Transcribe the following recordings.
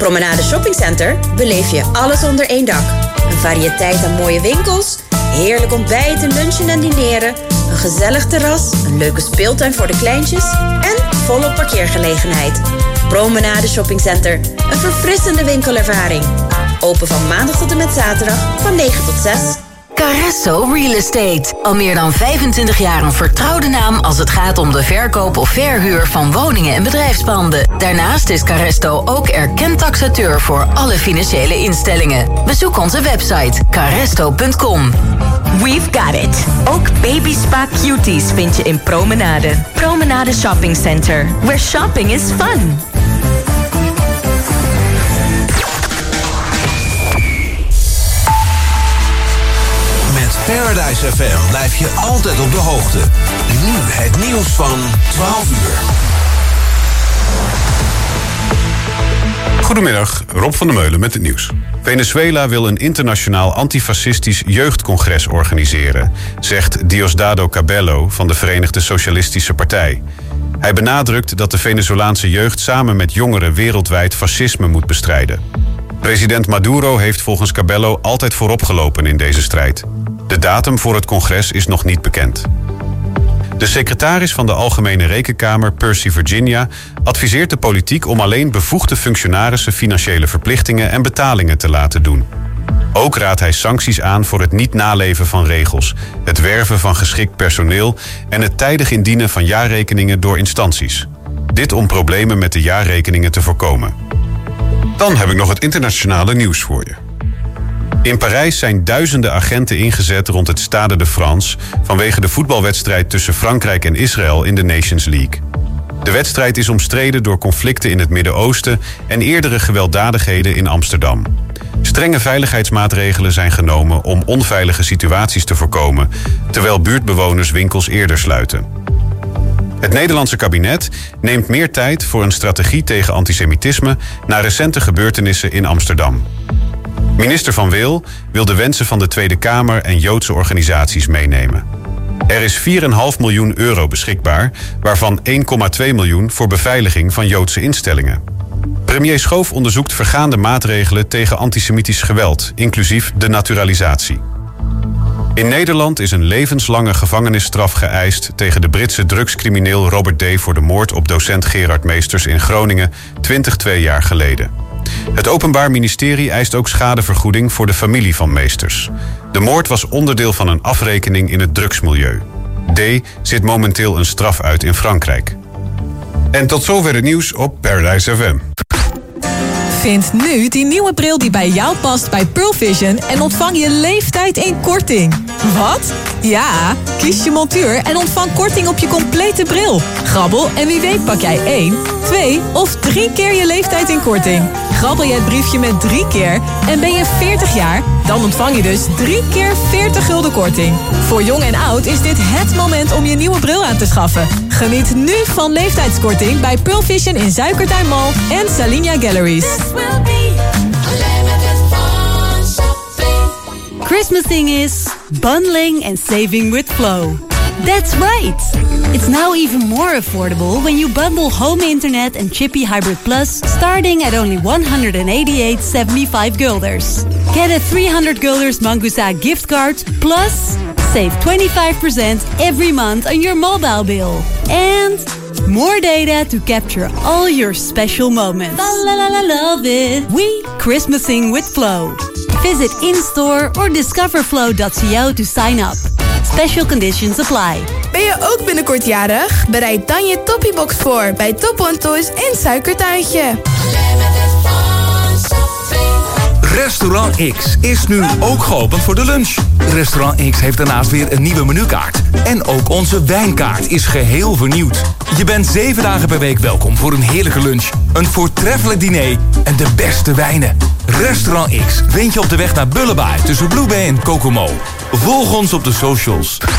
Promenade Shopping Center beleef je alles onder één dak. Een variëteit aan mooie winkels, heerlijk ontbijten, lunchen en dineren, een gezellig terras, een leuke speeltuin voor de kleintjes en volop parkeergelegenheid. Promenade Shopping Center, een verfrissende winkelervaring. Open van maandag tot en met zaterdag van 9 tot 6. Carresto Real Estate. Al meer dan 25 jaar een vertrouwde naam als het gaat om de verkoop of verhuur van woningen en bedrijfspanden. Daarnaast is Carresto ook erkend taxateur voor alle financiële instellingen. Bezoek onze website carresto.com. We've got it. Ook Baby Spa Cuties vind je in Promenade. Promenade Shopping Center, where shopping is fun. Paradise FM blijf je altijd op de hoogte. Nu het nieuws van 12 uur. Goedemiddag, Rob van der Meulen met het nieuws. Venezuela wil een internationaal antifascistisch jeugdcongres organiseren, zegt Diosdado Cabello van de Verenigde Socialistische Partij. Hij benadrukt dat de Venezolaanse jeugd samen met jongeren wereldwijd fascisme moet bestrijden. President Maduro heeft volgens Cabello altijd vooropgelopen in deze strijd. De datum voor het congres is nog niet bekend. De secretaris van de Algemene Rekenkamer, Percy Virginia, adviseert de politiek om alleen bevoegde functionarissen financiële verplichtingen en betalingen te laten doen. Ook raadt hij sancties aan voor het niet naleven van regels, het werven van geschikt personeel en het tijdig indienen van jaarrekeningen door instanties. Dit om problemen met de jaarrekeningen te voorkomen. Dan heb ik nog het internationale nieuws voor je. In Parijs zijn duizenden agenten ingezet rond het Stade de France vanwege de voetbalwedstrijd tussen Frankrijk en Israël in de Nations League. De wedstrijd is omstreden door conflicten in het Midden-Oosten en eerdere gewelddadigheden in Amsterdam. Strenge veiligheidsmaatregelen zijn genomen om onveilige situaties te voorkomen, terwijl buurtbewoners winkels eerder sluiten. Het Nederlandse kabinet neemt meer tijd voor een strategie tegen antisemitisme na recente gebeurtenissen in Amsterdam. Minister Van Wil wil de wensen van de Tweede Kamer en Joodse organisaties meenemen. Er is 4,5 miljoen euro beschikbaar, waarvan 1,2 miljoen voor beveiliging van Joodse instellingen. Premier Schoof onderzoekt vergaande maatregelen tegen antisemitisch geweld, inclusief denaturalisatie. In Nederland is een levenslange gevangenisstraf geëist tegen de Britse drugscrimineel Robert D. voor de moord op docent Gerard Meesters in Groningen 2 jaar geleden. Het Openbaar Ministerie eist ook schadevergoeding voor de familie van Meesters. De moord was onderdeel van een afrekening in het drugsmilieu. D. zit momenteel een straf uit in Frankrijk. En tot zover het nieuws op Paradise FM. Vind nu die nieuwe bril die bij jou past bij Pearl Vision en ontvang je leeftijd in korting. Wat? Ja, kies je montuur en ontvang korting op je complete bril. Grabbel en wie weet pak jij 1, 2 of 3 keer je leeftijd in korting. Grabbel je het briefje met 3 keer en ben je 40 jaar, dan ontvang je dus 3 keer 40 gulden korting. Voor jong en oud is dit het moment om je nieuwe bril aan te schaffen. Geniet nu van leeftijdskorting bij Pearl Vision in Zuikertuin Mall en Salinia Galleries. Christmasing is bundling and saving with Flow. That's right! It's now even more affordable when you bundle home internet and Chippy Hybrid Plus starting at only 188.75 guilders. Get a 300 guilders Mangusa gift card plus save 25% every month on your mobile bill. And more data to capture all your special moments. La la la la, love it! We Christmasing with Flow. Visit in-store or discoverflow.co to sign up. Special conditions apply. Ben je ook binnenkort jarig? Bereid dan je Toppybox voor bij Top One Toys in Suikertuintje. Restaurant X is nu ook geopend voor de lunch. Restaurant X heeft daarnaast weer een nieuwe menukaart. En ook onze wijnkaart is geheel vernieuwd. Je bent 7 dagen per week welkom voor een heerlijke lunch, een voortreffelijk diner en de beste wijnen. Restaurant X vind je op de weg naar Bullebye tussen Blue Bay en Kokomo. Volg ons op de socials. 103.1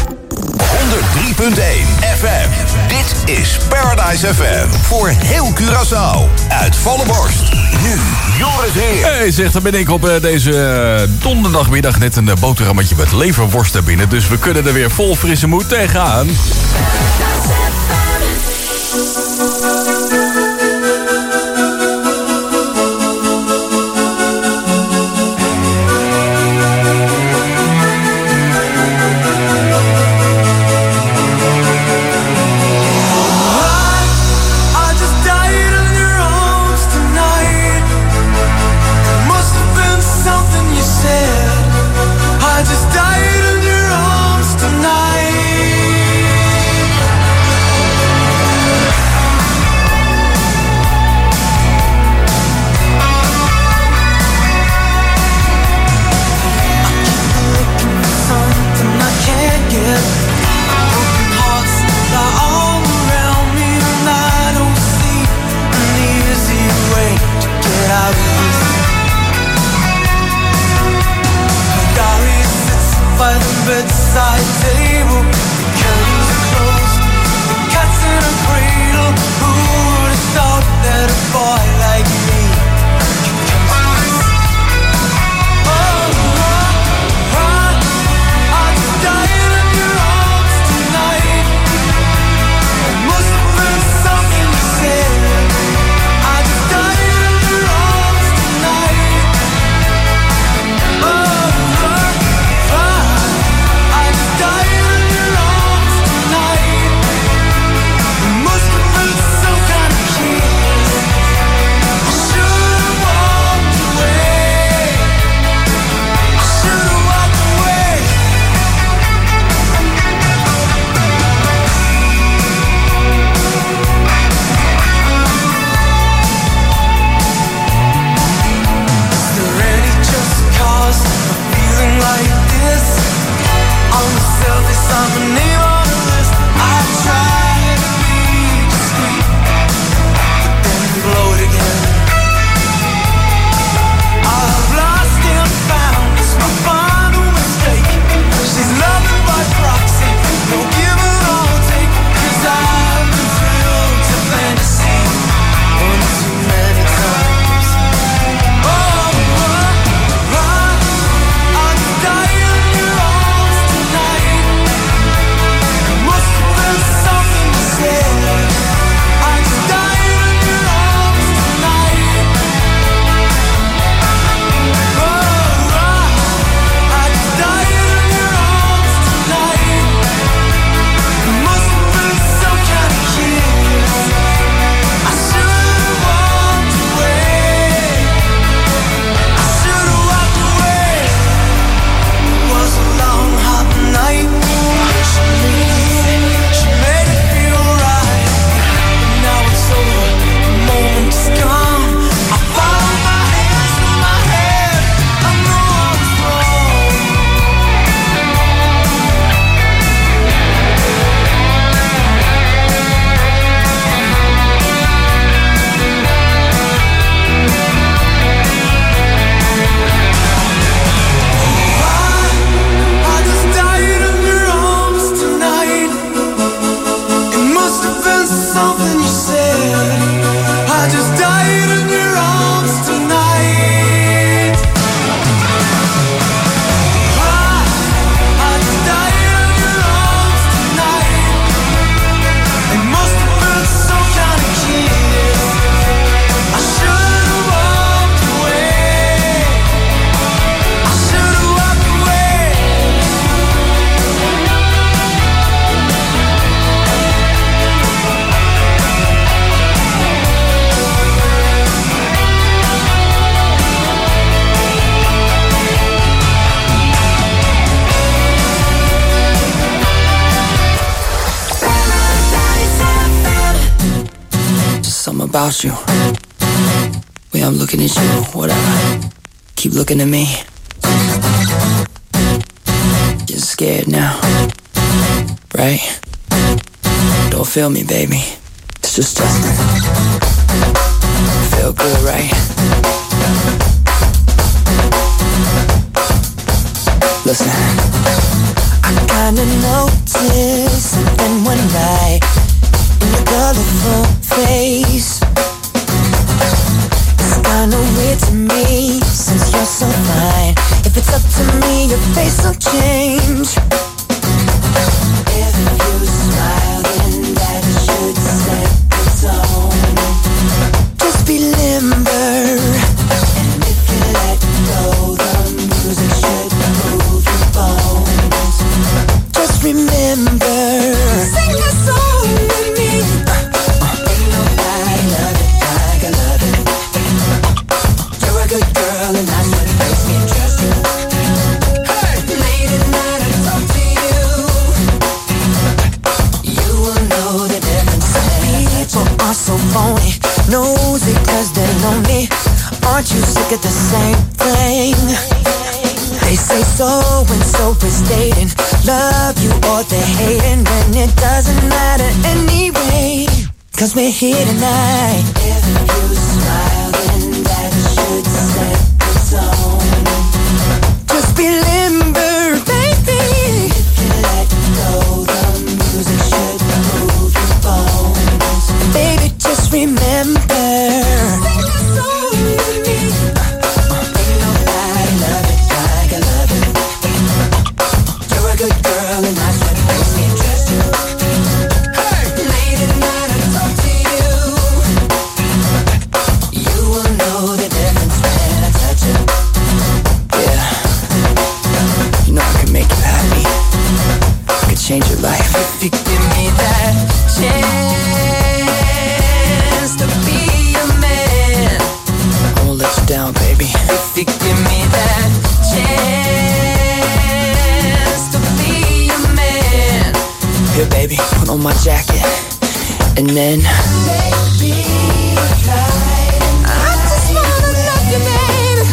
FM. Dit is Paradise FM. Voor heel Curaçao. Uit volle borst. Nu Joris Heer. Hey, zeg, dan ben ik op deze donderdagmiddag net een boterhammetje met leverworsten binnen. Dus we kunnen er weer vol frisse moed tegenaan. something about you. Way I'm looking at you, whatever. Keep looking at me. You're scared now, right? Don't feel me, baby. It's just Justin. Feel good, right? Listen. I kinda noticed something one night in your colorful face. It's kinda weird to me since you're so fine. If it's up to me, your face will change. If you smile, then that should set the tone. Just be limber, and if you let go, the music should move your bones. Just remember, sing that song with me. Ain't nobody love it like I love it. You're a good girl, and that's what makes me trust you. Hey, late at night I talk to you. You will know the difference. People are so phony, nosy 'cause they're lonely. Aren't you sick of the same thing? They say so and so is dating, love you or they're hating, when it doesn't matter anyway, 'cause we're here tonight. If you smile, then that should set the tone. Just be limber, baby. If you let go, the music should move your bones. Baby, just remember, sing a song with me. Ain't nobody love it like I love it. You're a good girl, and that's what makes me trust you. Hey, late at night I talk to you. You will know the difference when I touch you. Yeah, you know I can make you happy. I can change your life if you give me that chance to be a man. I won't let you down, baby. If you give me that chance to be a man. Here, baby, put on my jacket, and then baby, I just wanna love you, baby.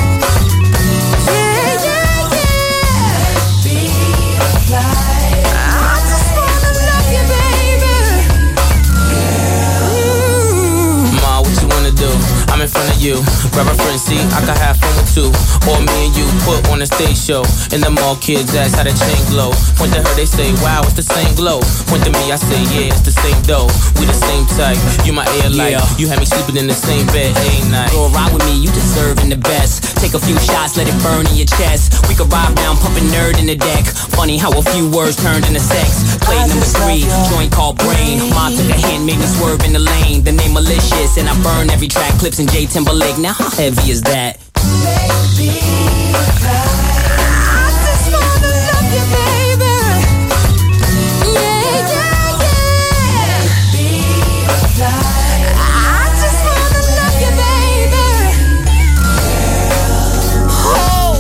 Yeah, yeah, yeah. Baby, I just wanna love you, baby. Ma, what you wanna do? I'm in front of you. Grab a friend, see, I can have fun with two. Or me and you put on a stage show. And them all kids ask how the chain glow. Point to her, they say, wow, it's the same glow. Point to me, I say, yeah, it's the same dough. We the same type, you my air light. You had me sleeping in the same bed, ain't night. Go ride with me, you deserving the best. Take a few shots, let it burn in your chest. We could ride round, pumping nerd in the deck. Funny how a few words turned into sex. Play number 3, joint called Brain. Mom took a hint, made me swerve in the lane. The name malicious, and I burn every track. Clips in J Timberlake, now how heavy is that? Baby, I just wanna love you, baby. Yeah, yeah, yeah. Baby, I just wanna love you, baby. Oh,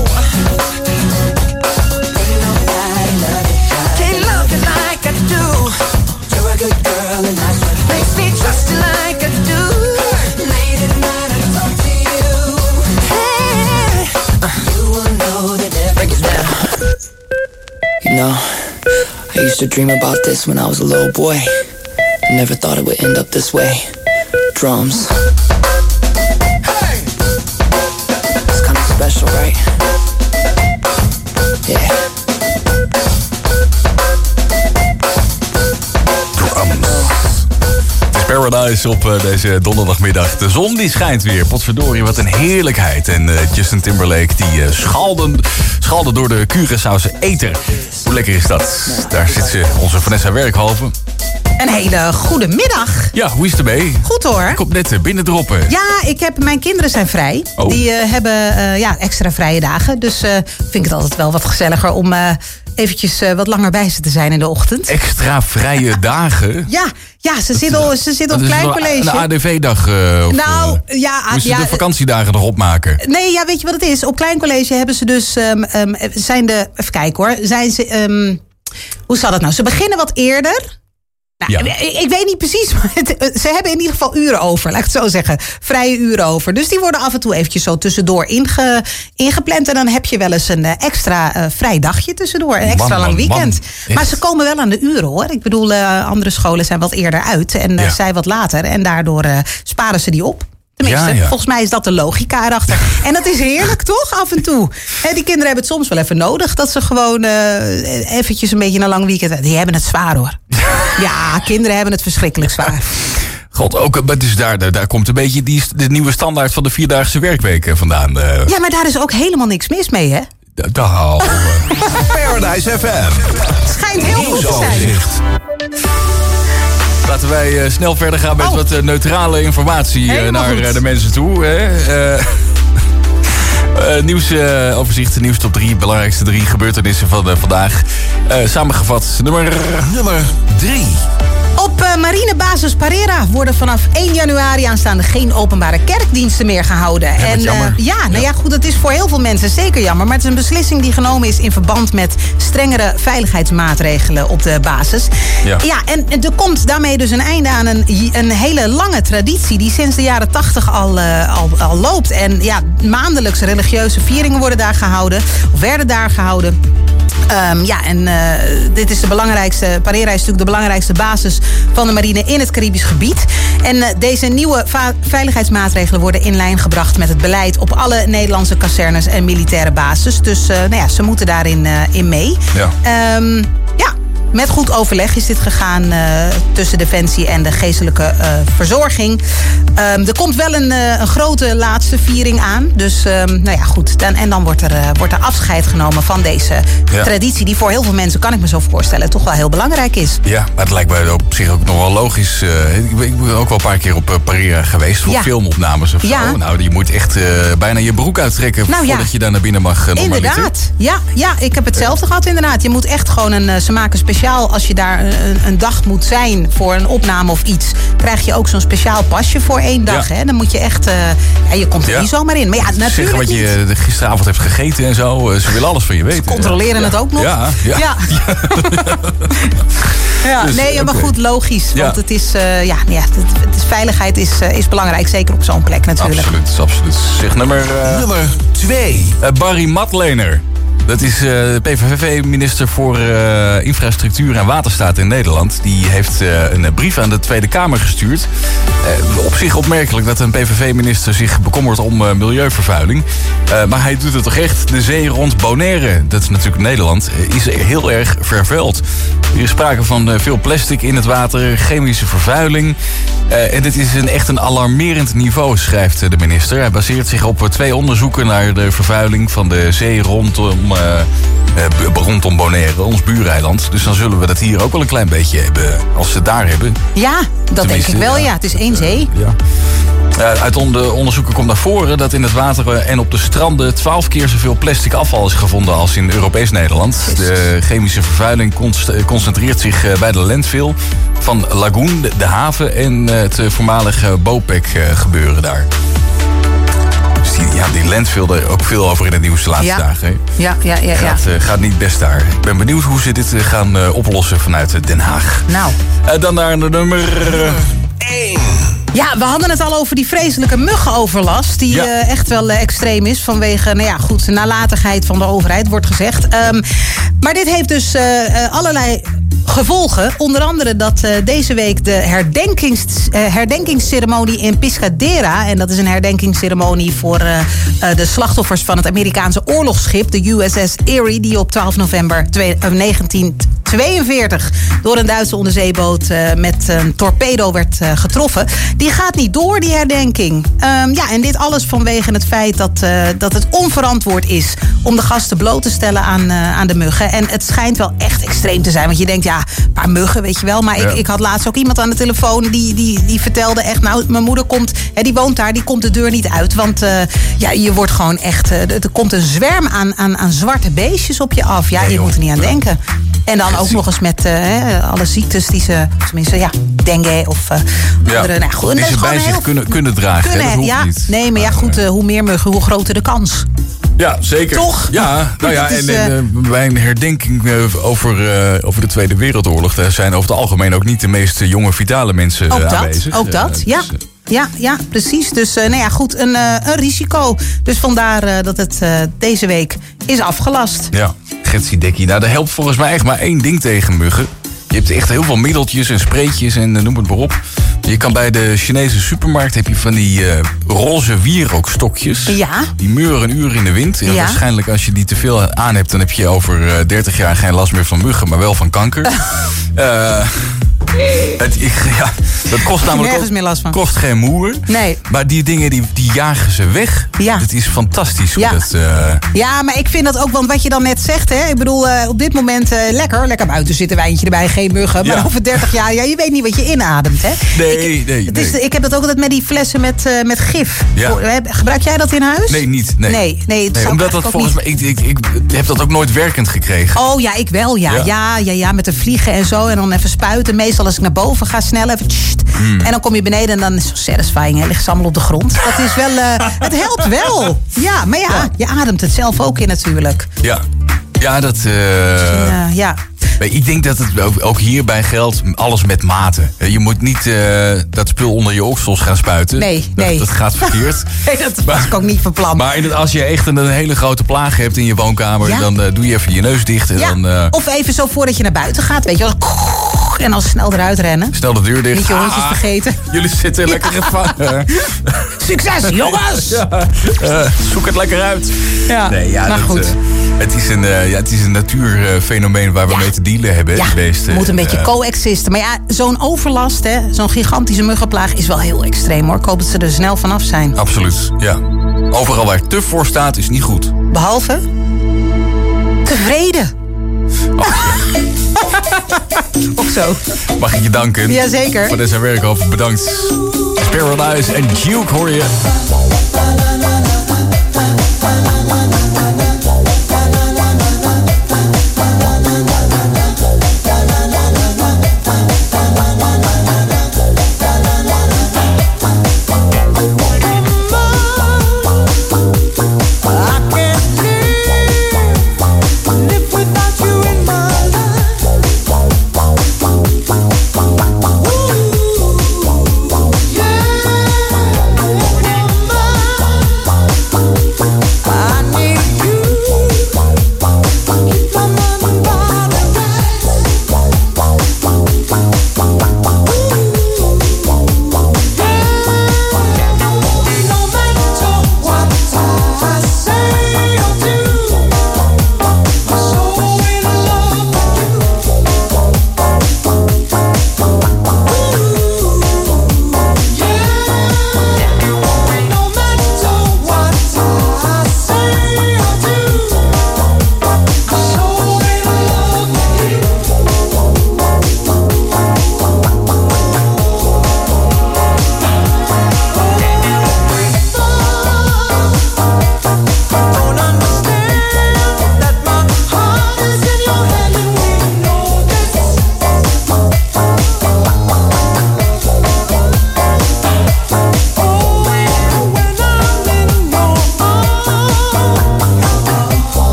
ain't nobody love it. Can't love you like I do. You're a good girl, and that's what makes me trust you like I do. Late at night I talk to you. Hey, you will know the difference. Break it down. You know, I used to dream about this when I was a little boy. I never thought it would end up this way. Drums. Hey, it's kind of special, right? Yeah. Paradise op deze donderdagmiddag. De zon die schijnt weer. Potverdorie, wat een heerlijkheid. En Justin Timberlake die schalde door de Curaçaose eter. Hoe lekker is dat? Daar zit ze, onze Vanessa Werkhoven. Een hele goede middag. Ja, hoe is het ermee? Goed hoor. Ik kom net binnendroppen. Ja, mijn kinderen zijn vrij. Oh. Die hebben extra vrije dagen. Dus vind ik het altijd wel wat gezelliger om eventjes wat langer bij ze te zijn in de ochtend. Extra vrije dagen? Ja, ze zitten op klein college. Een ADV-dag? Nou, moesten ze de vakantiedagen nog opmaken? Nee, ja, weet je wat het is? Op klein college hebben ze dus, even kijken hoor. Hoe zat het nou? Ze beginnen wat eerder. Nou, ik weet niet precies, maar ze hebben in ieder geval uren over, laat ik het zo zeggen. Vrije uren over. Dus die worden af en toe eventjes zo tussendoor ingepland. En dan heb je wel eens een extra vrij dagje tussendoor. Een extra lang weekend. Maar ze komen wel aan de uren, hoor. Ik bedoel, andere scholen zijn wat eerder uit en zij wat later. En daardoor sparen ze die op. Tenminste, volgens mij is dat de logica erachter. En dat is heerlijk, toch? Af en toe. Die kinderen hebben het soms wel even nodig. Dat ze gewoon eventjes een beetje een lang weekend... Die hebben het zwaar, hoor. Ja, kinderen hebben het verschrikkelijk zwaar. God, ook, dus daar komt een beetje de nieuwe standaard van de 4-daagse werkweek vandaan. Ja, maar daar is ook helemaal niks mis mee, hè? Paradise FM. Het schijnt heel goed te zijn. Laten wij snel verder gaan met wat neutrale informatie naar de mensen toe. Nieuwsoverzicht, nieuws top 3, belangrijkste 3 gebeurtenissen van vandaag. Samengevat, nummer 3. Op marinebasis Parera worden vanaf 1 januari aanstaande geen openbare kerkdiensten meer gehouden. Goed, dat is voor heel veel mensen zeker jammer. Maar het is een beslissing die genomen is in verband met strengere veiligheidsmaatregelen op de basis. Ja, en er komt daarmee dus een einde aan een hele lange traditie die sinds de jaren 80 al loopt. En ja, maandelijks religieuze vieringen worden daar gehouden, of werden daar gehouden. Dit is de belangrijkste. Parera is natuurlijk de belangrijkste basis van de marine in het Caribisch gebied. En deze nieuwe veiligheidsmaatregelen worden in lijn gebracht met het beleid op alle Nederlandse kazernes en militaire bases. Dus ze moeten daarin in mee. Met goed overleg is dit gegaan tussen Defensie en de geestelijke verzorging. Er komt wel een grote laatste viering aan. Dus goed. En dan wordt er afscheid genomen van deze traditie. Die voor heel veel mensen, kan ik me zo voorstellen, toch wel heel belangrijk is. Ja, maar het lijkt mij op zich ook nog wel logisch. Ik ben ook wel een paar keer op Parera geweest voor filmopnames of zo. Nou, je moet echt bijna je broek uittrekken voordat je daar naar binnen mag. Inderdaad. Ja, ik heb hetzelfde gehad inderdaad. Je moet echt gewoon ze maken speciaal, als je daar een dag moet zijn voor een opname of iets, krijg je ook zo'n speciaal pasje voor 1 dag. Hè? Dan moet je echt, je komt er niet zomaar in. Maar ja, natuurlijk zeggen wat je gisteravond hebt gegeten en zo. Ze willen alles van je weten. Ze controleren het ook nog. Ja. Dus, maar goed, logisch. Want het is, veiligheid is belangrijk. Zeker op zo'n plek natuurlijk. Absoluut. Zeg nummer 2. Barry Matlener. Dat is de PVV-minister voor Infrastructuur en Waterstaat in Nederland. Die heeft een brief aan de Tweede Kamer gestuurd. Op zich opmerkelijk dat een PVV-minister zich bekommert om milieuvervuiling. Maar hij doet het toch echt. De zee rond Bonaire, dat is natuurlijk Nederland, is heel erg vervuild. Er is sprake van veel plastic in het water, chemische vervuiling. En dit is echt een alarmerend niveau, schrijft de minister. Hij baseert zich op 2 onderzoeken naar de vervuiling van de zee rondom Bonaire, ons buureiland. Dus dan zullen we dat hier ook wel een klein beetje hebben als ze het daar hebben. Ja, dat denk ik wel. Ja, het is 1 zee. Uit onderzoeken komt naar voren dat in het water en op de stranden 12 keer zoveel plastic afval is gevonden als in Europees Nederland. De chemische vervuiling concentreert zich bij de landfill van Lagoon, de haven en het voormalige Bopec gebeuren daar. Die landfill er ook veel over in het nieuws de laatste dagen. Hè? Gaat niet best daar. Ik ben benieuwd hoe ze dit gaan oplossen vanuit Den Haag. Nou. Dan naar nummer 1. Ja, we hadden het al over die vreselijke muggenoverlast. Die echt wel extreem is vanwege nalatigheid van de overheid, wordt gezegd. Maar dit heeft dus allerlei gevolgen. Onder andere dat deze week de herdenkingsceremonie in Piscadera, en dat is een herdenkingsceremonie voor de slachtoffers van het Amerikaanse oorlogsschip, de USS Erie, die op 12 november 1942 door een Duitse onderzeeboot met een torpedo werd getroffen. Die gaat niet door, die herdenking. En dit alles vanwege het feit dat het onverantwoord is om de gasten bloot te stellen aan de muggen. En het schijnt wel echt extreem te zijn. Want je denkt, een paar muggen, weet je wel. Maar ik had laatst ook iemand aan de telefoon die vertelde echt, mijn moeder komt, die woont daar, die komt de deur niet uit. Want je wordt gewoon echt, er komt een zwerm aan zwarte beestjes op je af. Ja, je moet er niet aan denken. En dan ook nog eens met alle ziektes die ze, tenminste, dengue of andere. Nou, goed, die ze bij zich kunnen dragen. Dat hoeft niet. Nee, maar goed, hoe meer muggen, hoe groter de kans. Ja, zeker. Toch? Ja, nou ja, is, en bij een herdenking over de Tweede Wereldoorlog... daar zijn over het algemeen ook niet de meest jonge, vitale mensen aanwezig. Ook dat, ja. Ja, precies. Dus goed, een risico. Dus vandaar dat het deze week is afgelast. Ja, Getsie-dekkie. Nou, dat helpt volgens mij echt maar één ding tegen muggen. Je hebt echt heel veel middeltjes en spreetjes en noem het maar op. Je kan bij de Chinese supermarkt heb je van die roze wierookstokjes. Ja. Die meuren een uur in de wind. En waarschijnlijk als je die te veel aan hebt... dan heb je over 30 jaar geen last meer van muggen, maar wel van kanker. Dat kost namelijk nergens meer last van. Kost geen moer. Nee. Maar die dingen die jagen ze weg. Ja. Het is fantastisch. Hoe dat, Ja, maar ik vind dat ook, want wat je dan net zegt, hè. Ik bedoel, op dit moment lekker buiten zitten, wijntje erbij, geen muggen. Maar over 30 jaar, je weet niet wat je inademt, hè. Nee. Ik heb dat ook altijd met die flessen met gif. Ja. Gebruik jij dat in huis? Nee, niet. Nee, omdat dat volgens mij... Ik heb dat ook nooit werkend gekregen. Oh ja, ik wel, ja, met de vliegen en zo. En dan even spuiten. Meestal als ik naar boven ga, snel even... En dan kom je beneden en dan is het zo satisfying. Hè? Ligt ze allemaal op de grond. Dat is wel... het helpt wel. Ja, maar je ademt het zelf ook in natuurlijk. Ja, dat... ja. Ik denk dat het ook hierbij geldt, alles met mate. Je moet niet dat spul onder je oksels gaan spuiten. Nee. Dat gaat verkeerd. Nee, dat was ik ook niet van plan. Maar als je echt een hele grote plaag hebt in je woonkamer... dan doe je even je neus dicht. En dan, of even zo voordat je naar buiten gaat, weet je wel. En dan snel eruit rennen. Snel de deur dicht. Niet je hondjes vergeten. Jullie zitten lekker gevangen. Succes, jongens! Zoek het lekker uit. Ja, maar goed. Het is een natuurfenomeen waar we mee te dealen hebben. Ja, het moet een beetje coexisten. Maar ja, zo'n overlast, zo'n gigantische muggenplaag... is wel heel extreem, hoor. Ik hoop dat ze er snel vanaf zijn. Absoluut, ja. Overal waar te voor staat is niet goed. Behalve... tevreden. Ook zo. Mag ik je danken? Jazeker. Voor deze werkhoofd, bedankt. Paradise en Duke hoor je. Remember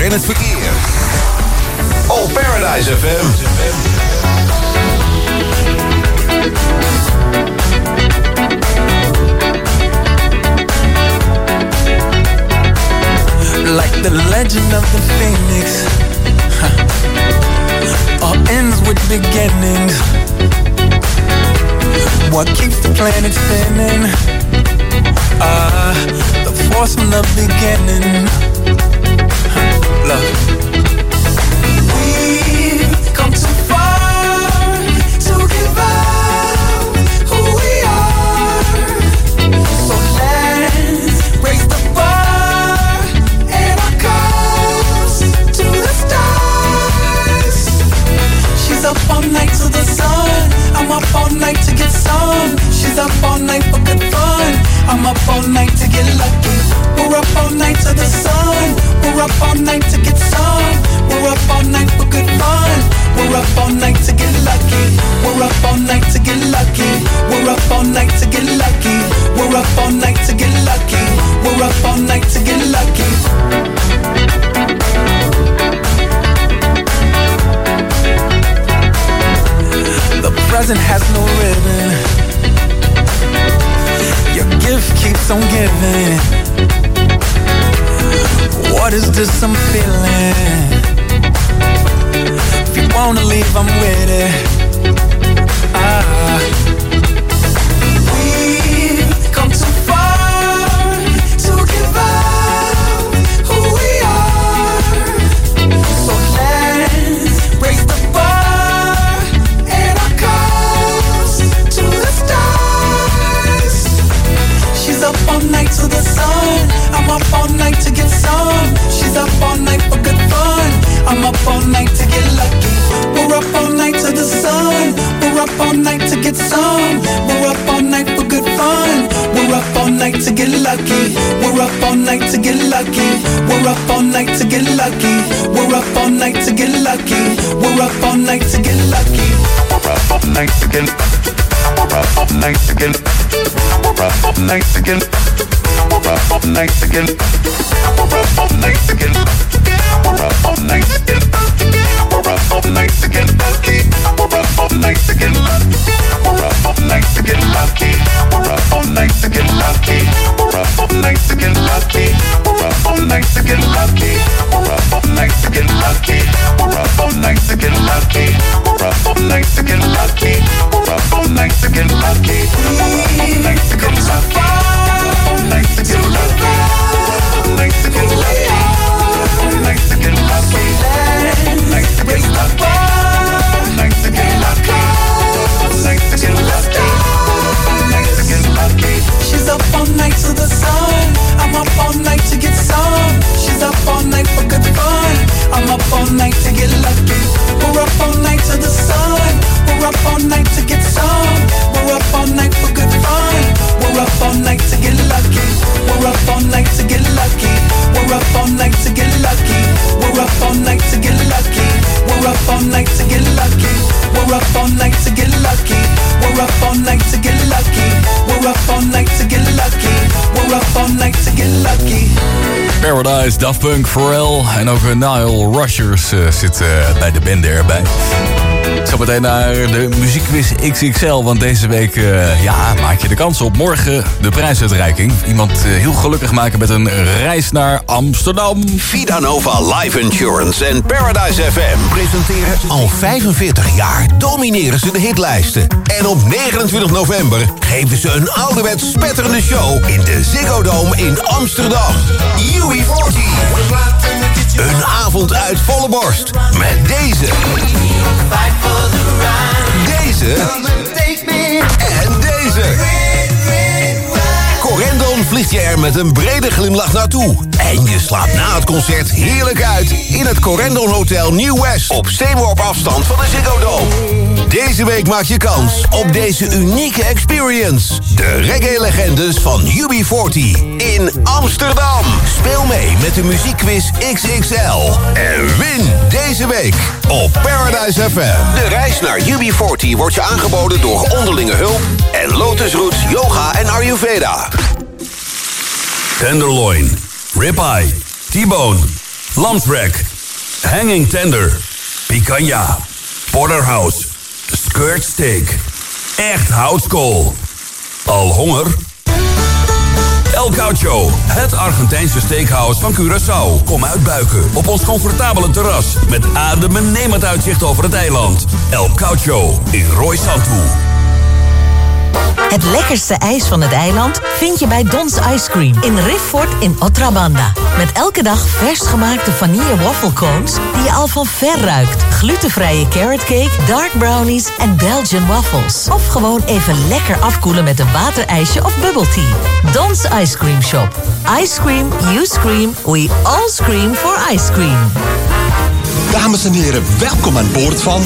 en het verkeer. Op Paradise FM. Like the legend of the phoenix, all ends with beginnings. What keeps the planet spinning? The force from the beginning. Love. We've come too far to give up who we are. So let's raise the bar and our cups to the stars. She's up all night to the sun. I'm up all night to get some. She's up all night for good fun. I'm up all night to get lucky. We're up all night to the sun. We're up all night to get some. We're up all night for good fun. We're up all night to get lucky. We're up all night to get lucky. We're up all night to get lucky. We're up all night to get lucky. We're up all night to get lucky. The present has no ribbon. Your gift keeps on giving. What is this I'm feeling? If you wanna leave, I'm with it. We've come too far to give up who we are. So let's raise the bar and our cups to the stars. She's up all night to the sun. I'm up all night to get some. She's up all night for good fun. I'm up all night to get lucky. We're up all night to the sun. We're up all night to get some. We're up all night for good fun. We're up all night to get lucky. We're up all night to get lucky. We're up all night to get lucky. We're up all night to get lucky. We're up all night to get lucky. We're up all night to get. We're up all night to get. We're up all night to get. We're up all night to get. We're up all night to get. We're up all night to get. We're up all night to get lucky. We're up all night to get lucky. We're up all night to get lucky. We're up all night to get lucky. We're up all night to get lucky. We're up all night to get lucky. We're up all night to get lucky. We're up all night to get lucky. We're up all night to get lucky. We're up all night to get lucky. We're up all night to get lucky. All night to get lucky. All night to get lucky. All night to get lucky. All night to get lucky. All night to get lucky. All night to get lucky. All night to get lucky. She's up all night to the sun. I'm up all night to get some. She's up all night for good fun. I'm up all night to get lucky. We're up all night to the sun. We're up all night to get some. We're up all night for good fun. We're up all night to get lucky. We're up all night to get lucky. We're up all night to get lucky. We're up all night to get lucky. We're up all night to get lucky. We're up all night to get lucky. We're up all night to get lucky. We're up all night to get lucky. We're up all night to get lucky. Paradise, Daft Punk, Pharrell en ook Nile Rushers zit bij de band erbij. Zometeen naar de muziekquiz XXL, want deze week maak je de kans op morgen de prijsuitreiking. Iemand heel gelukkig maken met een reis naar Amsterdam. Vidanova Life Insurance en Paradise FM presenteren al 45 jaar domineren ze de hitlijsten. En op 29 november geven ze een ouderwets spetterende show in de Ziggo Dome in Amsterdam. UB40. Een avond uit volle borst met deze. Deze. En deze. Corendon vliegt je er met een brede glimlach naartoe. En je slaapt na het concert heerlijk uit in het Corendon Hotel New West op steenworp afstand van de Ziggo Dome. Deze week maak je kans op deze unieke experience. De reggae-legendes van UB40 in Amsterdam. Speel mee met de muziekquiz XXL. En win deze week op Paradise FM. De reis naar UB40 wordt je aangeboden door Onderlinge Hulp en Lotus Roots Yoga en Ayurveda. Tenderloin, ribeye, T-bone, lamswrack, hanging tender, picanha, porterhouse, skirt steak. Echt houtskool. Al honger? El Gaucho, het Argentijnse steakhouse van Curaçao. Kom uitbuiken op ons comfortabele terras met adembenemend uitzicht over het eiland. El Gaucho in Roy Santu. Het lekkerste ijs van het eiland vind je bij Don's Ice Cream in Rifford in Otrabanda. Met elke dag vers gemaakte vanille wafflecones die je al van ver ruikt. Glutenvrije carrot cake, dark brownies en Belgian waffles. Of gewoon even lekker afkoelen met een waterijsje of bubble tea. Don's Ice Cream Shop. Ice cream, you scream, we all scream for ice cream. Dames en heren, welkom aan boord van...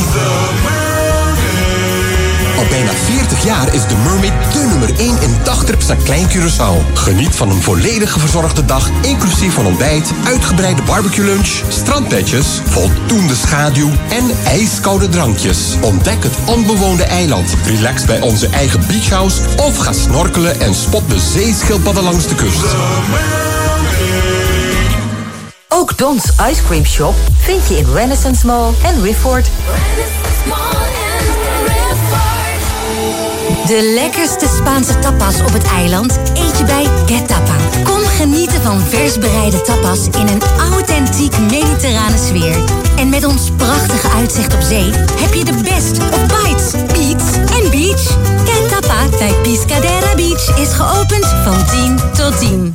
Al bijna 40 jaar is de Mermaid de nummer 1 in dagtrips naar Klein Curaçao. Geniet van een volledig verzorgde dag, inclusief van ontbijt, uitgebreide barbecue lunch, strandbedjes, voldoende schaduw en ijskoude drankjes. Ontdek het onbewoonde eiland, relax bij onze eigen beachhouse of ga snorkelen en spot de zeeschildpadden langs de kust. Ook Don's Ice Cream Shop vind je in Renaissance Mall en Rifford. De lekkerste Spaanse tapas op het eiland eet je bij Que Tapa. Kom genieten van vers bereide tapas in een authentiek mediterrane sfeer. En met ons prachtige uitzicht op zee heb je de best of bites, beats en beach. Que Tapa bij Piscadera Beach is geopend van 10 tot 10.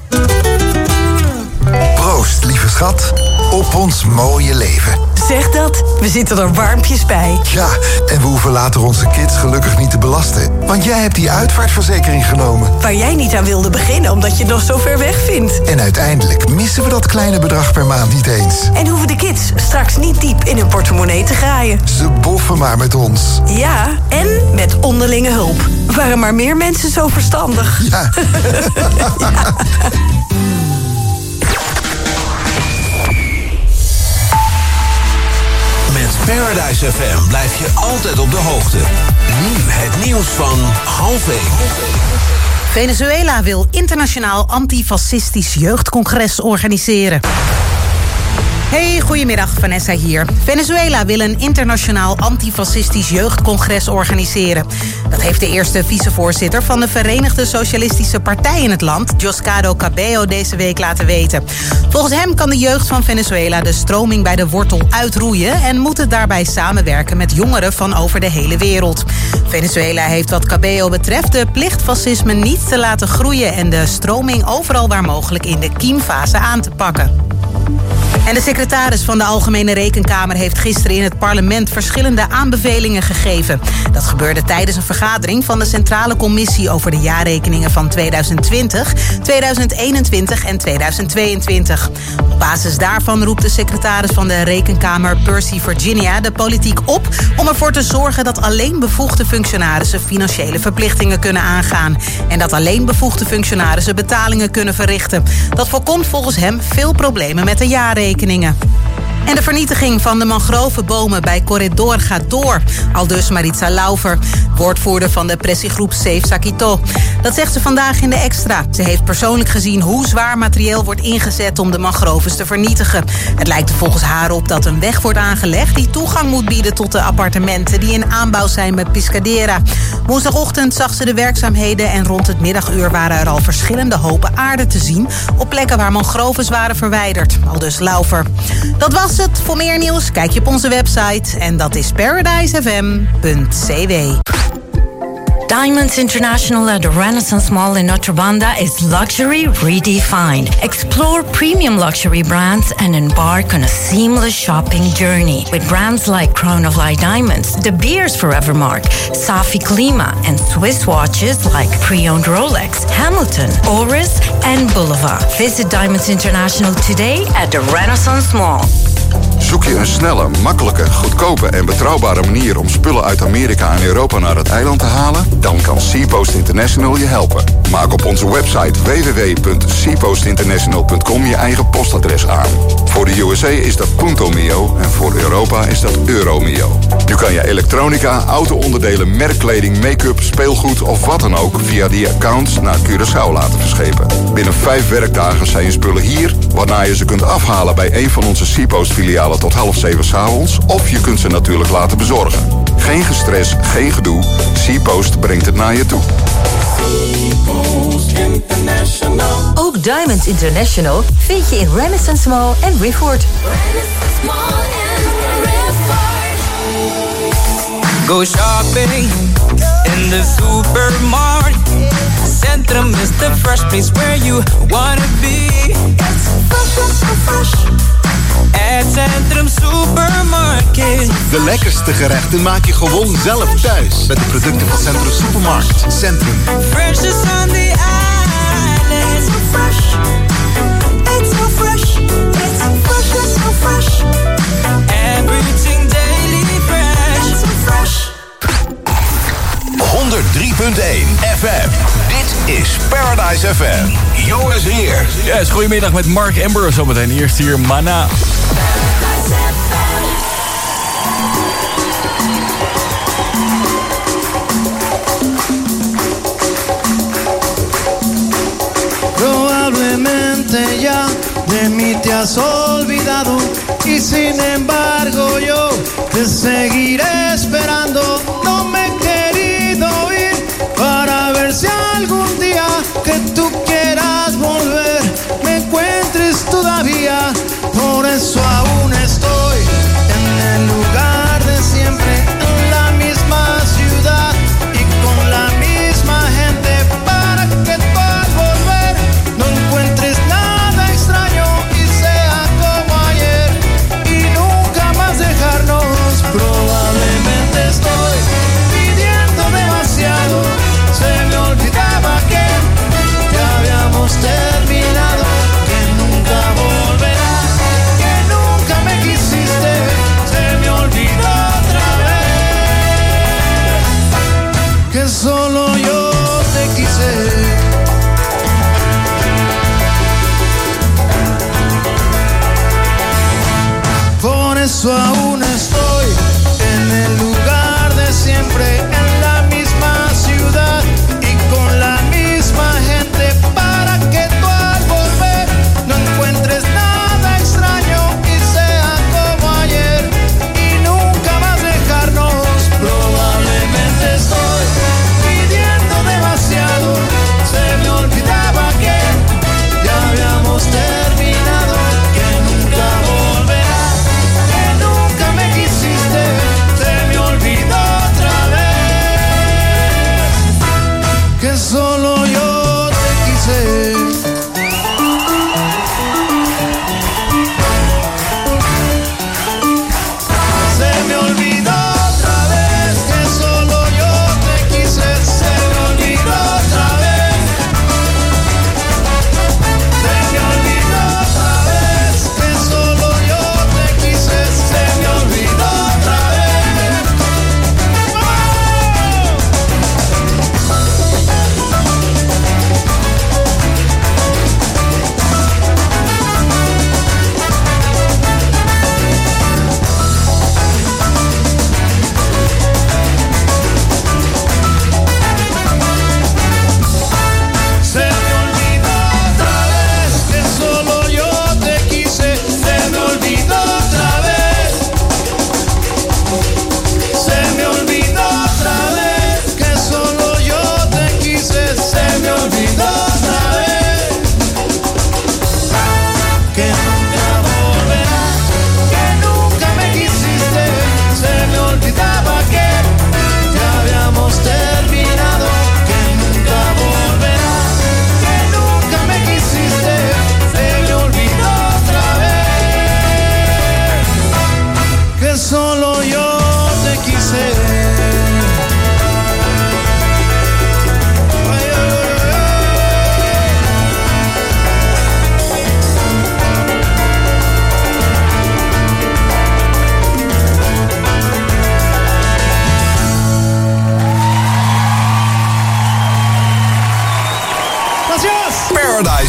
Proost, lieve schat, op ons mooie leven. Zeg dat, we zitten er warmpjes bij. Ja, en we hoeven later onze kids gelukkig niet te belasten. Want jij hebt die uitvaartverzekering genomen. Waar jij niet aan wilde beginnen omdat je het nog zo ver weg vindt. En uiteindelijk missen we dat kleine bedrag per maand niet eens. En hoeven de kids straks niet diep in hun portemonnee te graaien. Ze boffen maar met ons. Ja, en met onderlinge hulp. Waren maar meer mensen zo verstandig. Ja. Ja. Met Paradise FM blijf je altijd op de hoogte. Nu het nieuws van 12:30. Venezuela wil internationaal antifascistisch jeugdcongres organiseren. Hey, goedemiddag, Vanessa hier. Venezuela wil een internationaal antifascistisch jeugdcongres organiseren. Dat heeft de eerste vicevoorzitter van de Verenigde Socialistische Partij in het land, Diosdado Cabello, deze week laten weten. Volgens hem kan de jeugd van Venezuela de stroming bij de wortel uitroeien en moet het daarbij samenwerken met jongeren van over de hele wereld. Venezuela heeft wat Cabello betreft de plicht fascisme niet te laten groeien en de stroming overal waar mogelijk in de kiemfase aan te pakken. En de secretaris van de Algemene Rekenkamer heeft gisteren in het parlement verschillende aanbevelingen gegeven. Dat gebeurde tijdens een vergadering van de Centrale Commissie over de jaarrekeningen van 2020, 2021 en 2022. Op basis daarvan roept de secretaris van de Rekenkamer, Percy Virginia, de politiek op om ervoor te zorgen dat alleen bevoegde functionarissen financiële verplichtingen kunnen aangaan. En dat alleen bevoegde functionarissen betalingen kunnen verrichten. Dat voorkomt volgens hem veel problemen met de jaarrekeningen. En de vernietiging van de mangrovenbomen bij Corredor gaat door. Aldus Maritza Lauver, woordvoerder van de pressiegroep Save Sakito. Dat zegt ze vandaag in de Extra. Ze heeft persoonlijk gezien hoe zwaar materieel wordt ingezet om de mangroves te vernietigen. Het lijkt er volgens haar op dat een weg wordt aangelegd die toegang moet bieden tot de appartementen die in aanbouw zijn bij Piscadera. Woensdagochtend zag ze de werkzaamheden en rond het middaguur waren er al verschillende hopen aarde te zien op plekken waar mangroves waren verwijderd. Aldus Lauver. Dat was het. Voor meer nieuws kijk je op onze website en dat is paradisefm.cw. Diamonds International at the Renaissance Mall in Otrabanda is luxury redefined. Explore premium luxury brands and embark on a seamless shopping journey with brands like Crown of Light Diamonds, De Beers Forever Mark, Safi Klima, and Swiss watches like pre-owned Rolex, Hamilton, Oris, and Boulevard. Visit Diamonds International today at the Renaissance Mall. Zoek je een snelle, makkelijke, goedkope en betrouwbare manier om spullen uit Amerika en Europa naar het eiland te halen? Dan kan SeaPost International je helpen. Maak op onze website www.seapostinternational.com je eigen postadres aan. Voor de USA is dat Punto Mio en voor Europa is dat Euromio. Nu kan je elektronica, auto-onderdelen, merkkleding, make-up, speelgoed of wat dan ook via die accounts naar Curaçao laten verschepen. Binnen 5 werkdagen zijn je spullen hier, waarna je ze kunt afhalen bij een van onze SeaPost-filialen tot 6:30 s'avonds, of je kunt ze natuurlijk laten bezorgen. Geen gestres, geen gedoe. SeaPost brengt het naar je toe. Ook Diamonds International vind je in Renaissance Mall en Rifford. Go shopping in the supermarket. Centrum is the fresh place where you wanna be. It's fresh. At Centrum Supermarket. De lekkerste gerechten maak je gewoon zelf thuis. Met de producten van Centrum Supermarket. Centrum. Fresh is on the island. It's so fresh. It's so fresh. It's so fresh. It's so fresh. Everything daily fresh. It's so fresh. 103.1 FM. Dit is Paradise FM. Jonas Rier. Yes, goedemiddag met Mark Amber. Zometeen eerst hier Mana. Probablemente ya de mí te has olvidado y sin embargo yo te seguiré esperando. No me he querido ir para ver si algún día que tú quieras volver me encuentres todavía. Por eso aún estoy en el lugar de siempre, en la misma ciudad y con la misma gente, para que tú al volver no encuentres nada extraño y sea como ayer y nunca más dejarnos. Probablemente estoy pidiendo demasiado, se me olvidaba que ya habíamos terminado, que nunca volverás, que nunca me quisiste, se me olvidó otra vez, que solo yo te quise. Por eso aún estoy en el lugar de siempre, en la misma ciudad y con la misma gente, para que tú al volver no encuentres nada extraño y sea como ayer y nunca más dejarnos. Probablemente estoy pidiendo demasiado, se me olvidaba que ya habíamos terminado, que nunca volverás, que nunca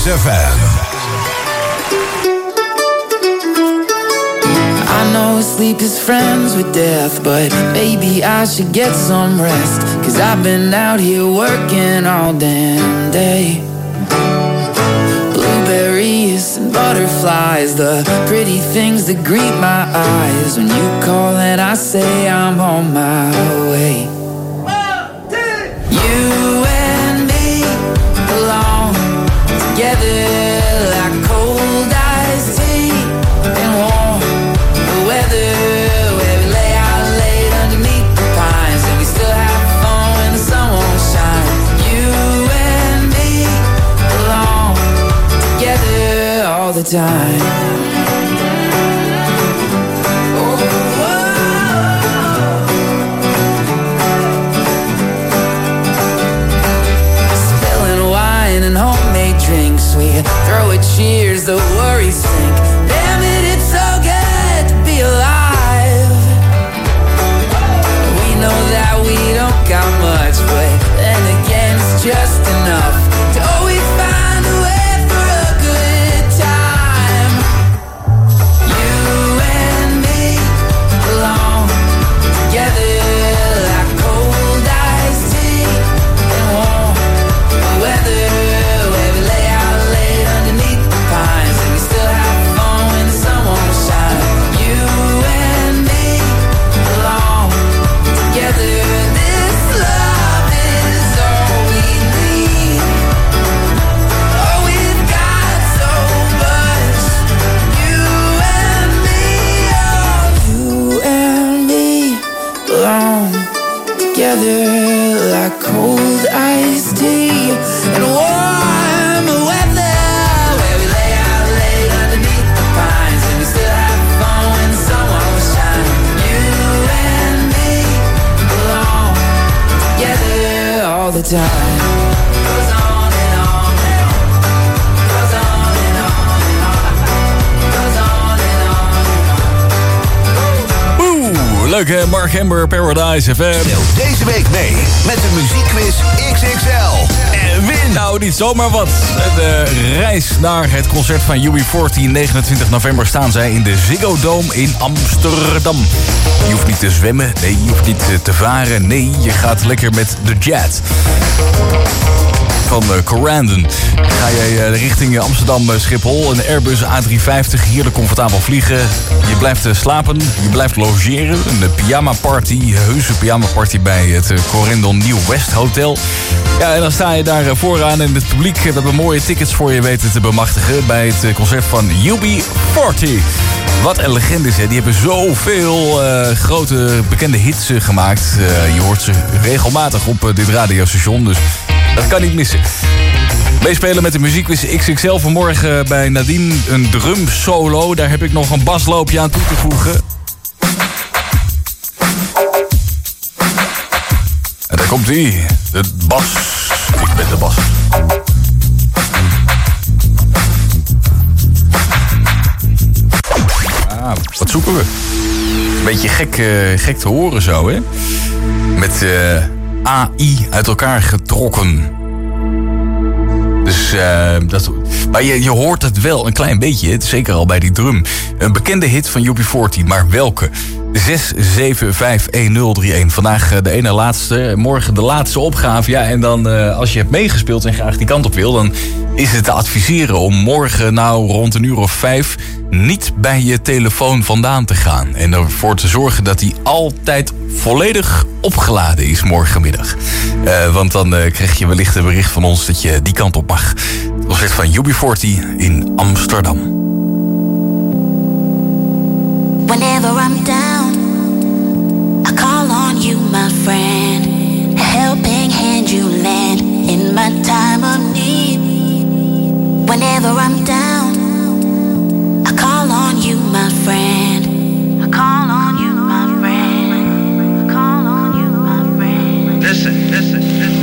FM. I know sleep is friends with death, but maybe I should get some rest. 'Cause I've been out here working all damn day. Blueberries and butterflies, the pretty things that greet my eyes. When you call and I say I'm on my way. You and me belong together like cold iced tea and warm weather, where we lay out late underneath the pines and we still have fun when the sun won't shine. You and me belong together all the time. Spilling wine and homemade drinks, we throw a cheers, the worries sink. Damn it, it's so good to be alive. We know that we don't got much, but then again it's just enough to always find a way for a good time. You and me belong together like cold iced tea and warm weather, where we lay out late underneath the pines and we still have fun when the sun won't shine. You and me belong together. This love is all we need. Oh, we've got so much. You and me, oh, you and me belong together like cold iced tea and warm weather, where we lay out late underneath the pines and we still have fun when the sun won't shine. You and me belong together all the time. Goes on and on and on. Goes on and on and on. Goes on and on and on. Oeh, leuk hè, Mark Amber, Paradise FM. Deze week mee met de muziekquiz XXL. En win! Nou, niet zomaar wat. De reis naar het concert van UB40. 29 november staan zij in de Ziggo Dome in Amsterdam. Je hoeft niet te zwemmen, nee, je hoeft niet te varen. Nee, je gaat lekker met de jet. Van Corandon ga jij richting Amsterdam Schiphol. Een Airbus A350, heerlijk comfortabel vliegen. Je blijft slapen, je blijft logeren. Een pyjama party, heuse pyjama party bij het Corendon New West Hotel. Ja, en dan sta je daar vooraan en het publiek hebben mooie tickets voor je weten te bemachtigen bij het concert van UB40. Wat een legendes, hè. Die hebben zoveel grote bekende hits gemaakt. Je hoort ze regelmatig op dit radiostation, dus dat kan niet missen. Meespelen met de muziekquiz XXL vanmorgen bij Nadine. Een drum solo. Daar heb ik nog een basloopje aan toe te voegen. En daar komt ie. De bas. Ik ben de bas. Ah, wat zoeken we? Een beetje gek te horen zo, hè? Met AI uit elkaar getrokken. Dus maar je hoort het wel een klein beetje, zeker al bij die drum. Een bekende hit van UB40, maar welke? 6751031. Vandaag de ene laatste, morgen de laatste opgave. Ja, en dan als je hebt meegespeeld en graag die kant op wil, dan is het te adviseren om morgen nou rond 5:00 niet bij je telefoon vandaan te gaan. En ervoor te zorgen dat die altijd volledig opgeladen is morgenmiddag. Want dan krijg je wellicht een bericht van ons dat je die kant op mag. Het concert van UB40 in Amsterdam. Whenever I'm down, I call on you, my friend. A helping hand you lend in my time of need. Whenever I'm down, I call on you, my friend. I call on you, my friend. I call on you, my friend. Listen, listen, listen.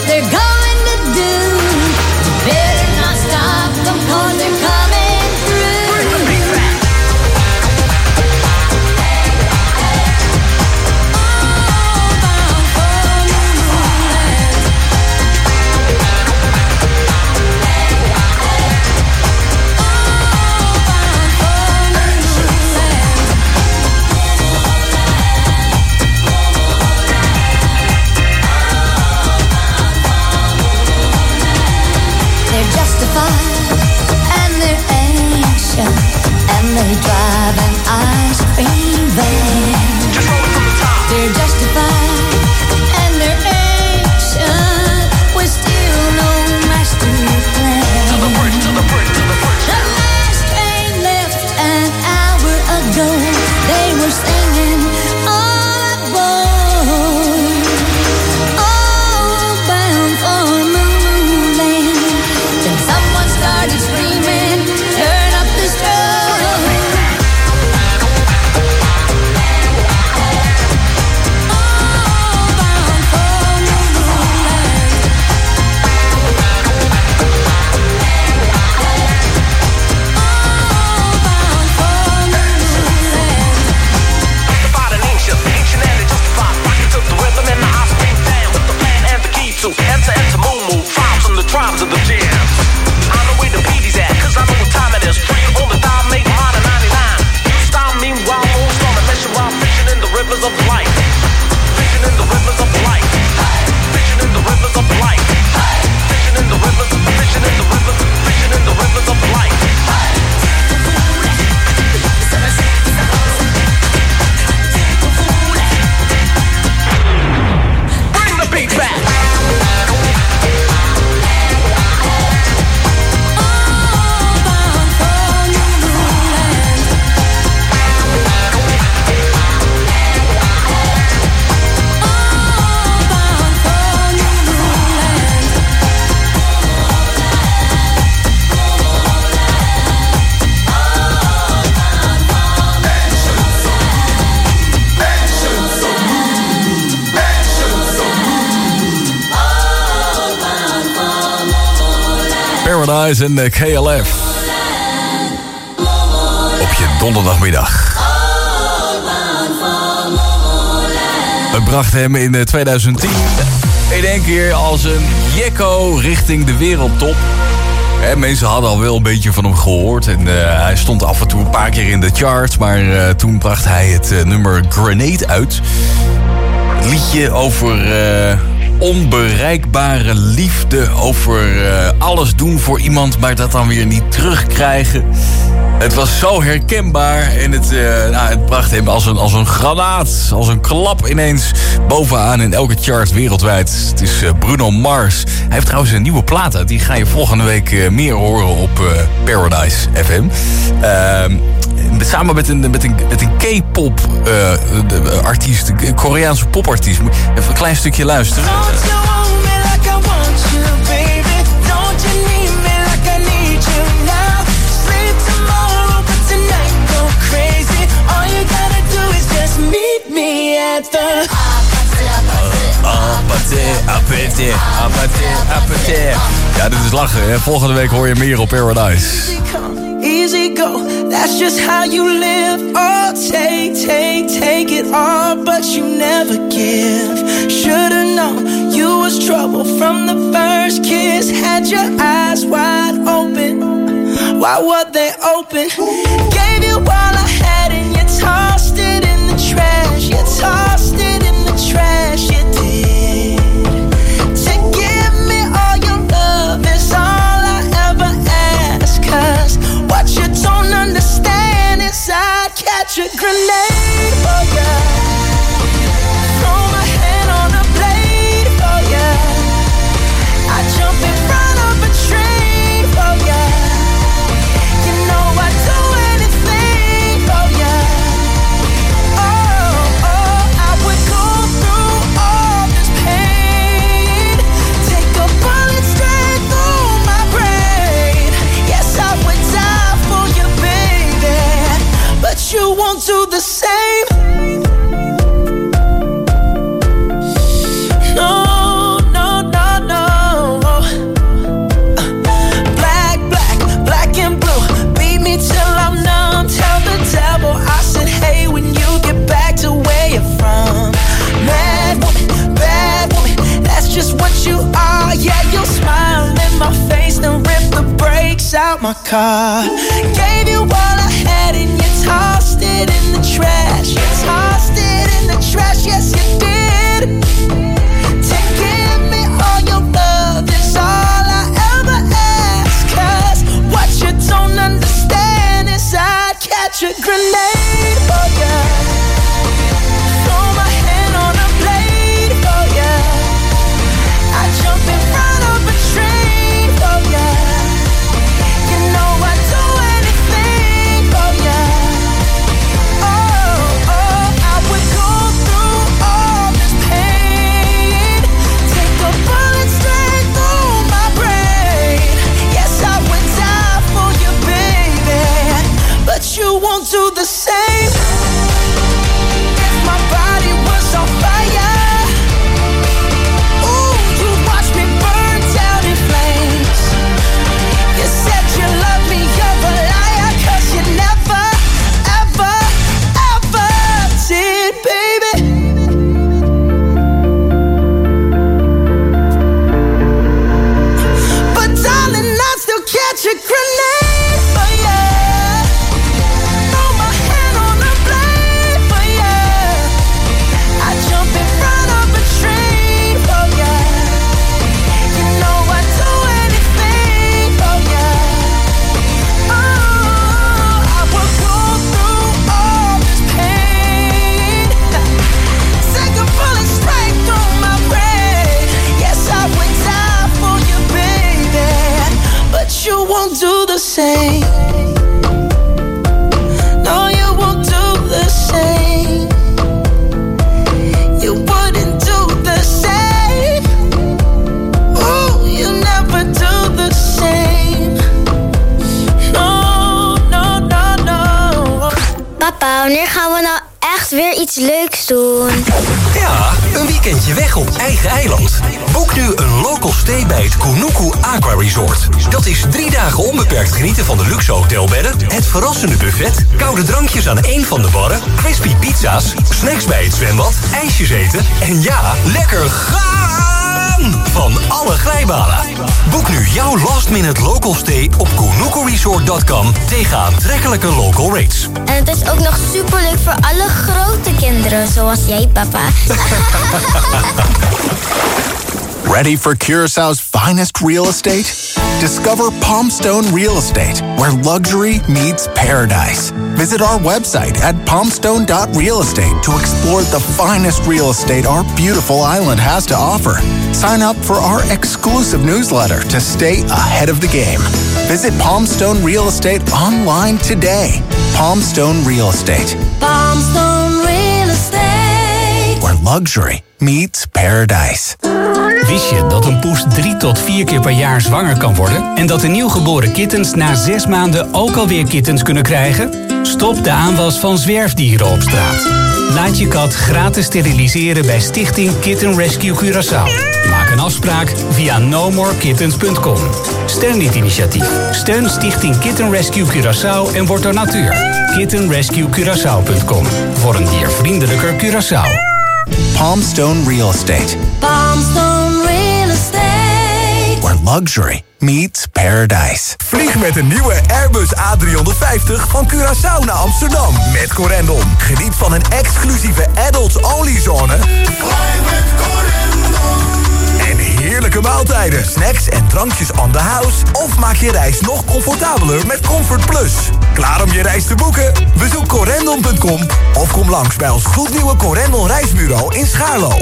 they're going to do. You better not stop them, 'cause they're coming through. Bring the beat back. And they're ancient, and they drive an ice cream van. They're justified, and they're ancient, with still no master plan. The last train left an hour ago. They were singing all aboard, all bound for Moonland. Then someone started screaming, turn up the strobe. All bound for Moonland. All bound for Moonland. Justified and ancient, ancient and justified. Rocking to the rhythm and the ice cream van with the plan and the key to enter Moon Moon. Tribes and the tribes of the jams. I know where the PD's at, 'cause I know what time it is. Free on the dial, make mine at 99. You style me while moon storm and mission while fishing in the rivers of life. Fishing in the rivers of life. Fishing in the rivers of life. Fishing in the rivers, fishing in the rivers, fishing in the rivers of life. Bring the beat back. Paradise en de KLF. Op je donderdagmiddag. Het bracht hem in 2010 in één keer als een jekko richting de wereldtop. Mensen hadden al wel een beetje van hem gehoord. En hij stond af en toe een paar keer in de charts. Maar toen bracht hij het nummer Grenade uit. Het liedje over onbereikbare liefde. Over alles doen voor iemand, maar dat dan weer niet terugkrijgen. Het was zo herkenbaar en het bracht hem als een granaat, als een klap ineens bovenaan in elke chart wereldwijd. Het is Bruno Mars. Hij heeft trouwens een nieuwe plaat uit. Die ga je volgende week meer horen op Paradise FM. Samen met een K-pop artiest, een Koreaanse popartiest. Even een klein stukje luisteren. Ja, dit is lachen, hè? Volgende week hoor je meer op Paradise. Easy go, that's just how you live. Oh, take it all, but you never give. Should've known you was trouble from the first kiss. Had your eyes wide open, why were they open? Gave you all I had and you tossed it in the trash. You tossed it in the trash, you did. To give me all your love is all I ever ask. 'Cause what you don't understand is I'd catch a grenade for ya. Throw my hand on a blade for ya. I'd jump in front of a train for ya. You know I'd do anything my car. Gave you all I had and you tossed it in the trash. You tossed it in the trash, yes you did. To give me all your love is all I ever ask. 'Cause what you don't understand is I'd catch a grenade for ya. Throw my hand on a blade for ya. I'd jump in front of a train for ya. You know I'd do anything for ya. Oh, I would go through all this pain. Take a bullet straight through my brain. Yes, I would die for you, baby. But you won't do the same. If my body was on fire, ooh, you watch me burn down in flames. You said you love me, you're a liar, 'cause you never, ever, ever did, baby. But darling, I'd still catch a grenade for ya. Throw my hand on a blade for ya. I'd jump in front of a train for ya. You know I'd do anything for ya. Oh, I would go through all this pain. Take a bullet straight through my brain. Yes, I would die for you, baby. But you won't do the same. No, you won't do the same. You wouldn't do the same. Oh, you never do the same. No, no, no, no. Papa, wanneer gaan we nou echt weer iets leuks doen? Ja, een weekendje weg op eigen eiland. Boek nu een local stay bij het Kunuku Aqua Resort. Dat is 3 dagen onbeperkt genieten van de luxe hotelbedden, het verrassende buffet, koude drankjes aan één van de barren, crispy pizza's, snacks bij het zwembad, ijsjes eten en ja, lekker gaan van alle glijbanen. Boek nu jouw last minute local stay op kunukuresort.com tegen aantrekkelijke local rates. En het is ook nog superleuk voor alle grote kinderen, zoals jij, papa. Ready for Curaçao's finest real estate? Discover Palmstone Real Estate, where luxury meets paradise. Visit our website at palmstone.realestate to explore the finest real estate our beautiful island has to offer. Sign up for our exclusive newsletter to stay ahead of the game. Visit Palmstone Real Estate online today. Palmstone Real Estate, Palmstone Real Estate. where luxury meets paradise. Wist je dat een poes 3 tot 4 keer per jaar zwanger kan worden? En dat de nieuwgeboren kittens na 6 maanden ook alweer kittens kunnen krijgen? Stop de aanwas van zwerfdieren op straat. Laat je kat gratis steriliseren bij Stichting Kitten Rescue Curaçao. Maak een afspraak via nomorekittens.com. Steun dit initiatief. Steun Stichting Kitten Rescue Curaçao en word donateur. kittenrescuecuraçao.com voor een diervriendelijker Curaçao. Palmstone Real Estate, Palmstone Real Estate. where luxury meets paradise. Vlieg met een nieuwe Airbus A350 van Curaçao naar Amsterdam met Corendon. Geniet van een exclusieve adults-only zone en heerlijke maaltijden, snacks en drankjes on the house. Of maak je reis nog comfortabeler met Comfort Plus. Klaar om je reis te boeken? Bezoek corendon.com of kom langs bij ons gloednieuwe Corendon reisbureau in Schaarlo.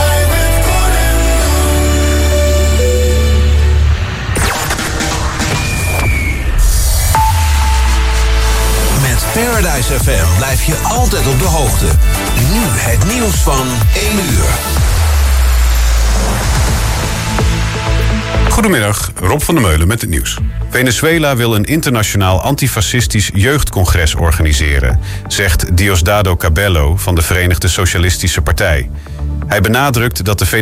Met Paradise FM blijf je altijd op de hoogte. Nu het nieuws van 1 uur. Goedemiddag, Rob van der Meulen met het nieuws. Venezuela wil een internationaal antifascistisch jeugdcongres organiseren, zegt Diosdado Cabello van de Verenigde Socialistische Partij. Hij benadrukt dat de